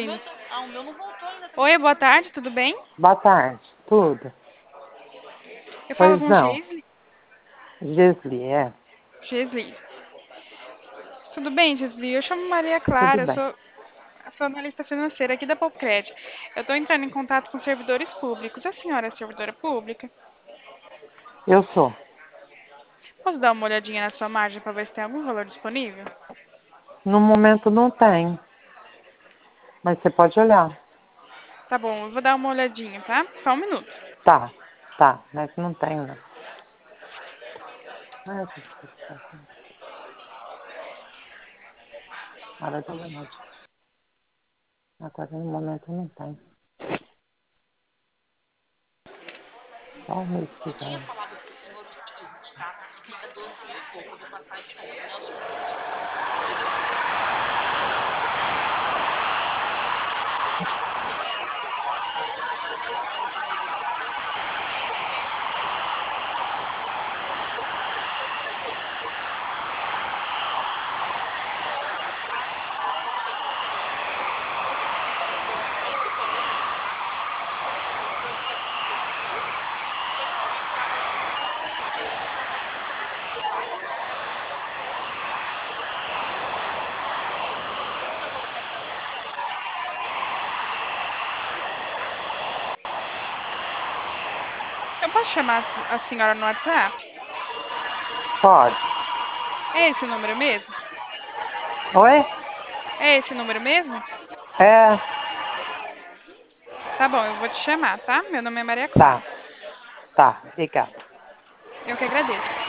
Gisli. Oi, boa tarde, tudo bem? Boa tarde, tudo. Eu falo Pois com não, Gisli. Gisli, é, Gisli. Tudo bem, Gisli? Eu chamo Maria tudo Clara, eu bem. sou analista financeira aqui da Popcred. Eu estou entrando em contato com servidores públicos. A senhora é servidora pública? Eu sou. Posso dar uma olhadinha na sua margem para ver se tem algum valor disponível? No momento não tem, mas você pode olhar. Tá bom, eu vou dar uma olhadinha, tá? Só um minuto. Tá, tá, mas não tem não. Ai, Jesus, hora da olhada. Agora no momento não tem. Só o mês que vem. Eu posso chamar a senhora no WhatsApp? Pode. É esse o número mesmo? Oi? É esse o número mesmo? É, Tá bom, eu vou te chamar, tá? Meu nome é Maria tá, Clara. tá, obrigada. Eu que agradeço.